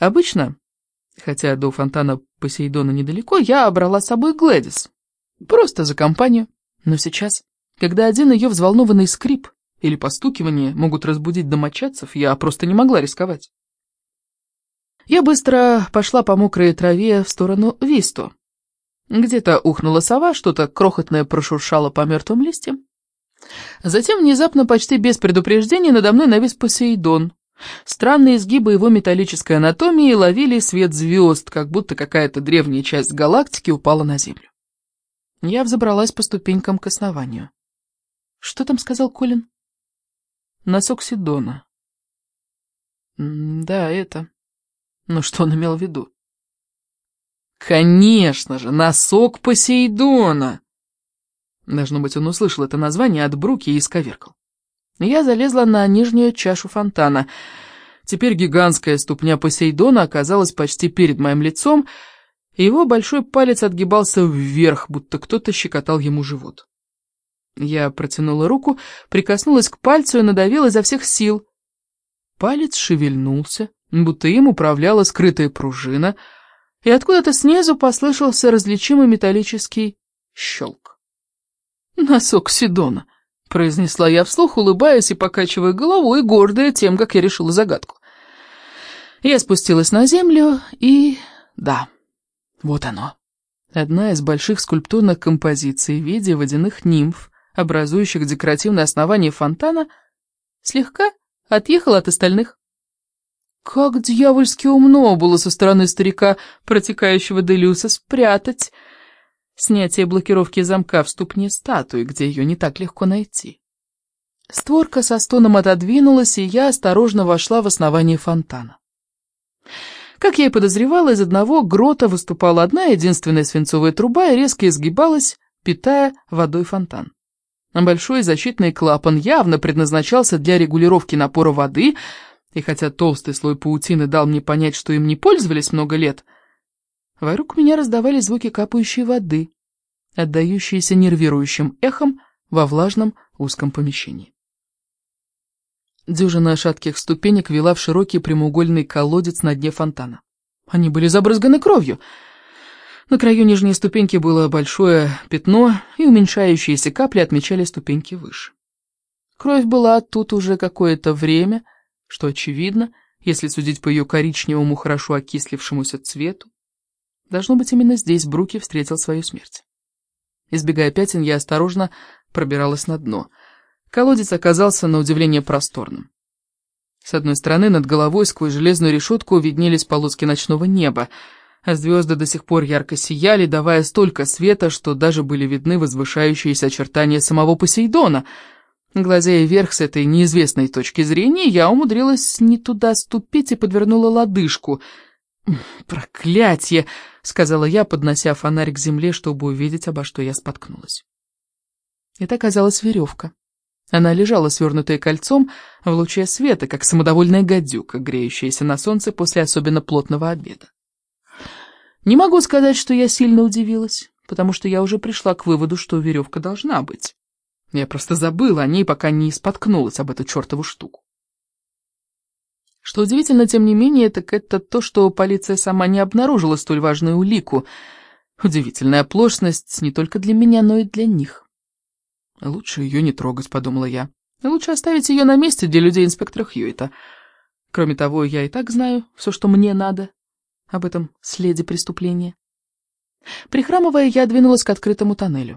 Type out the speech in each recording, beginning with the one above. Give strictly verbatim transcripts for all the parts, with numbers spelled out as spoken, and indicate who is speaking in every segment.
Speaker 1: Обычно, хотя до фонтана Посейдона недалеко, я брала с собой Глэдис. Просто за компанию. Но сейчас, когда один ее взволнованный скрип или постукивание могут разбудить домочадцев, я просто не могла рисковать. Я быстро пошла по мокрой траве в сторону Висту. Где-то ухнула сова, что-то крохотное прошуршало по мертвым листьям. Затем внезапно, почти без предупреждения, надо мной навис Посейдон. Странные изгибы его металлической анатомии ловили свет звезд, как будто какая-то древняя часть галактики упала на Землю. Я взобралась по ступенькам к основанию. Что там сказал Колин? Носок Сидона. М да, это... Но что он имел в виду? Конечно же, носок Посейдона! Должно быть, он услышал это название от Бруки и исковеркал. Я залезла на нижнюю чашу фонтана. Теперь гигантская ступня Посейдона оказалась почти перед моим лицом, и его большой палец отгибался вверх, будто кто-то щекотал ему живот. Я протянула руку, прикоснулась к пальцу и надавила изо всех сил. Палец шевельнулся, будто им управляла скрытая пружина, и откуда-то снизу послышался различимый металлический щелк. «Носок Сидона», — произнесла я вслух, улыбаясь и покачивая головой, гордая тем, как я решила загадку. Я спустилась на землю, и... да, вот оно. Одна из больших скульптурных композиций в виде водяных нимф, образующих декоративное основание фонтана, слегка отъехала от остальных. Как дьявольски умно было со стороны старика, протекающего Делюса, спрятать снятие блокировки замка в ступне статуи, где ее не так легко найти. Створка со стоном отодвинулась, и я осторожно вошла в основание фонтана. Как я и подозревала, из одного грота выступала одна единственная свинцовая труба и резко изгибалась, питая водой фонтан. Большой защитный клапан явно предназначался для регулировки напора воды, и хотя толстый слой паутины дал мне понять, что им не пользовались много лет, вокруг меня раздавались звуки капающей воды, отдающиеся нервирующим эхом во влажном узком помещении. Дюжина шатких ступенек вела в широкий прямоугольный колодец на дне фонтана. Они были забрызганы кровью. На краю нижней ступеньки было большое пятно, и уменьшающиеся капли отмечали ступеньки выше. Кровь была тут уже какое-то время, что очевидно, если судить по ее коричневому, хорошо окислившемуся цвету. Должно быть, именно здесь Бруки встретил свою смерть. Избегая пятен, я осторожно пробиралась на дно. Колодец оказался на удивление просторным. С одной стороны, над головой сквозь железную решетку виднелись полоски ночного неба, а звезды до сих пор ярко сияли, давая столько света, что даже были видны возвышающиеся очертания самого Посейдона. Глазея вверх с этой неизвестной точки зрения, я умудрилась не туда ступить и подвернула лодыжку. «Проклятье!» — сказала я, поднося фонарь к земле, чтобы увидеть, обо что я споткнулась. Это оказалась веревка. Она лежала свернутая кольцом в луче света, как самодовольная гадюка, греющаяся на солнце после особенно плотного обеда. Не могу сказать, что я сильно удивилась, потому что я уже пришла к выводу, что веревка должна быть. Я просто забыла о ней, пока не споткнулась об эту чертову штуку. Что удивительно, тем не менее, так это то, что полиция сама не обнаружила столь важную улику. Удивительная оплошность не только для меня, но и для них. «Лучше ее не трогать», — подумала я. «Лучше оставить ее на месте для людей инспектора Хьюита. Кроме того, я и так знаю все, что мне надо об этом следе преступления». Прихрамывая, я двинулась к открытому тоннелю.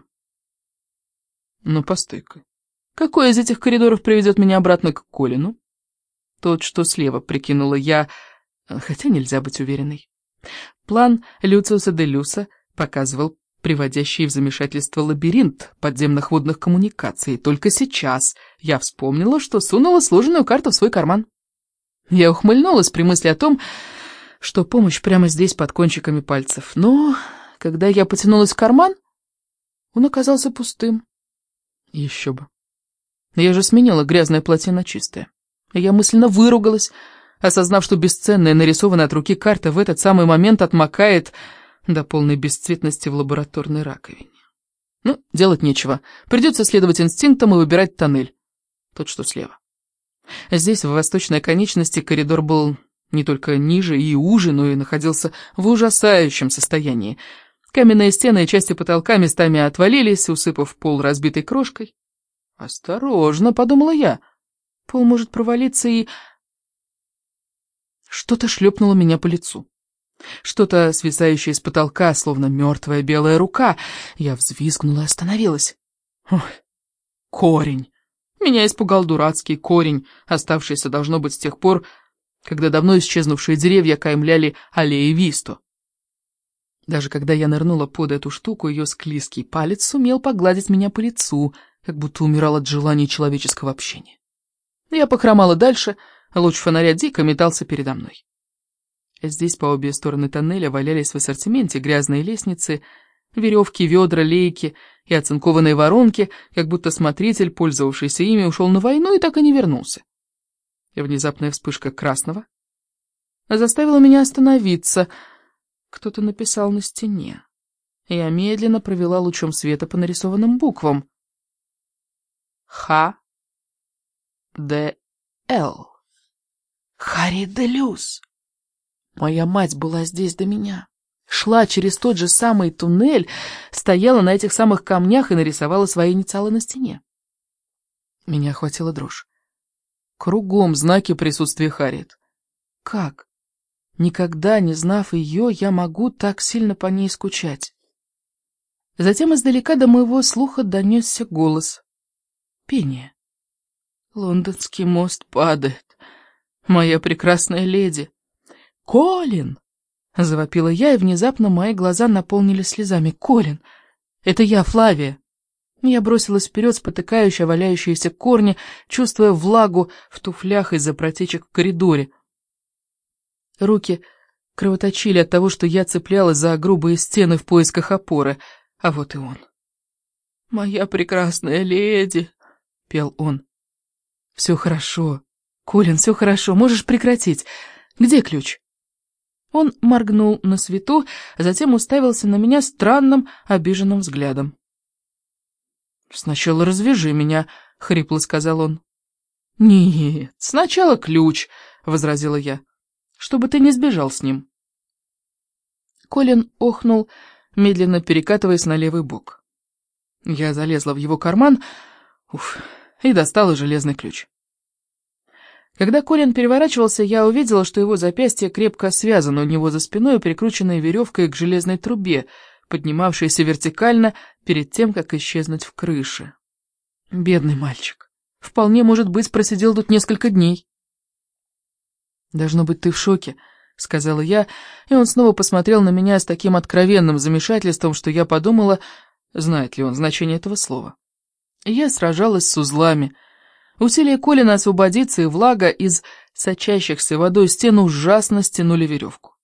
Speaker 1: «Ну, постой-ка. Какой из этих коридоров приведет меня обратно к Колину?» «Тот, что слева», — прикинула я, хотя нельзя быть уверенной. План Люциуса де Люса показывал приводящий в замешательство лабиринт подземных водных коммуникаций. Только сейчас я вспомнила, что сунула сложенную карту в свой карман. Я ухмыльнулась при мысли о том, что помощь прямо здесь, под кончиками пальцев. Но когда я потянулась в карман, он оказался пустым. Еще бы. Я же сменила грязное платье на чистое. Я мысленно выругалась, осознав, что бесценная нарисованная от руки карта в этот самый момент отмокает до полной бесцветности в лабораторной раковине. Ну, делать нечего. Придется следовать инстинктам и выбирать тоннель. Тот, что слева. Здесь, в восточной конечности, коридор был Не только ниже и уже, но и находился в ужасающем состоянии. Каменные стены и части потолка местами отвалились, усыпав пол разбитой крошкой. «Осторожно», — подумала я, — «пол может провалиться и...» Что-то шлепнуло меня по лицу. Что-то, свисающее с потолка, словно мертвая белая рука. Я взвизгнула и остановилась. Ой, корень. Меня испугал дурацкий корень, оставшийся, должно быть, с тех пор, когда давно исчезнувшие деревья каймляли аллеи Висту. Даже когда я нырнула под эту штуку, ее склизкий палец сумел погладить меня по лицу, как будто умирал от желания человеческого общения. Я похромала дальше, луч фонаря дико метался передо мной. Здесь по обе стороны тоннеля валялись в ассортименте грязные лестницы, веревки, ведра, лейки и оцинкованные воронки, как будто смотритель, пользовавшийся ими, ушел на войну и так и не вернулся. И внезапная вспышка красного заставила меня остановиться. Кто-то написал на стене. Я медленно провела лучом света по нарисованным буквам. Х. Д. Л. Харри де Люс. Моя мать была здесь до меня. Шла через тот же самый туннель, стояла на этих самых камнях и нарисовала свои инициалы на стене. Меня охватила дрожь. Кругом знаки присутствия Харриет. Как? Никогда не знав ее, я могу так сильно по ней скучать. Затем издалека до моего слуха донесся голос. Пение. Лондонский мост падает. Моя прекрасная леди. «Колин!» — завопила я, и внезапно мои глаза наполнились слезами. «Колин! Это я, Флавия!» Я бросилась вперед, спотыкающая валяющиеся корни, чувствуя влагу в туфлях из-за протечек в коридоре. Руки кровоточили от того, что я цеплялась за грубые стены в поисках опоры, а вот и он. «Моя прекрасная леди!» — пел он. «Все хорошо. Колин, все хорошо. Можешь прекратить. Где ключ?» Он моргнул на свету, а затем уставился на меня странным, обиженным взглядом. «Сначала развяжи меня», — хрипло сказал он. «Нет, сначала ключ», — возразила я, — «чтобы ты не сбежал с ним». Колин охнул, медленно перекатываясь на левый бок. Я залезла в его карман, уф, и достала железный ключ. Когда Колин переворачивался, я увидела, что его запястье крепко связано у него за спиной, прикрученной веревкой к железной трубе, поднимавшейся вертикально перед тем, как исчезнуть в крыше. Бедный мальчик. Вполне, может быть, просидел тут несколько дней. «Должно быть, ты в шоке», — сказала я, и он снова посмотрел на меня с таким откровенным замешательством, что я подумала, знает ли он значение этого слова. Я сражалась с узлами. Усилия Колина освободиться и влага из сочащихся водой стен ужасно стянули веревку.